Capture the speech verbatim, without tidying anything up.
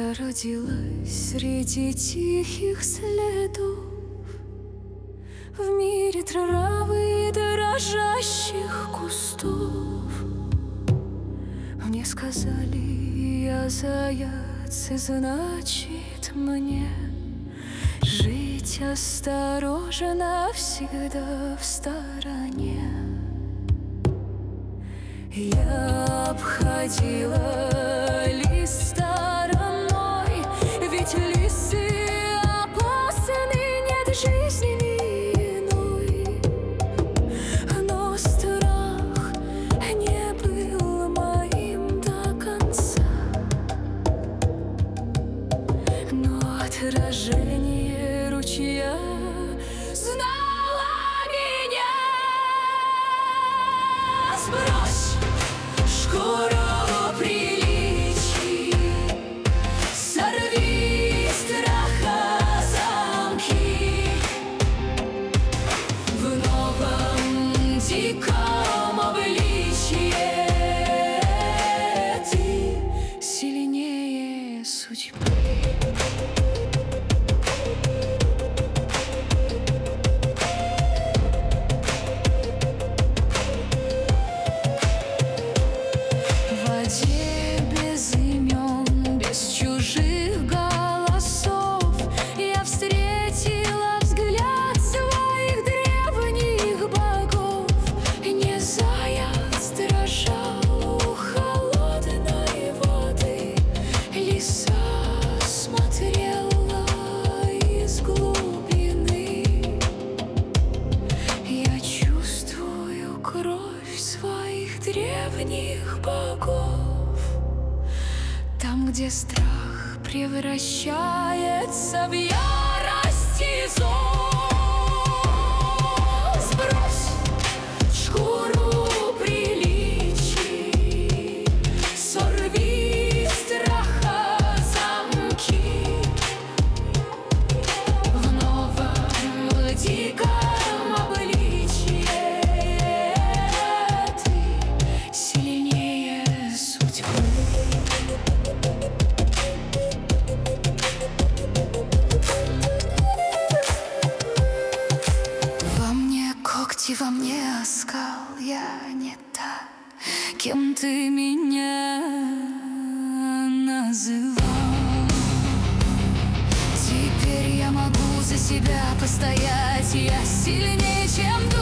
Я родилась среди тихих следов, в мире травы и дрожащих кустов. Мне сказали, я заяц, и значит мне жить осторожно, всегда в стороне. Я обходила лис стороной, ведь лисы опасны, нет жизни ни иной. Но страх не был моим до конца, но отражение ручья знало меня. Сбрось шкуру приличий, сорви страха замки. В новом диком обличье ты сильнее судьбы. Без имен, без чужих голосов я встретила взгляд своих древних богов. Не заяц дрожал у холодной воды, лиса смотрела из глубины. Я чувствую кровь своих древних богов, там, где страх превращается в ярость и зов. Сбрось шкуру приличий, сорви страха замки. В новом диком обличье ты сильнее судьбы. Во мне оскал, я не та, кем ты меня называл. Теперь я могу за себя постоять, я сильнее, чем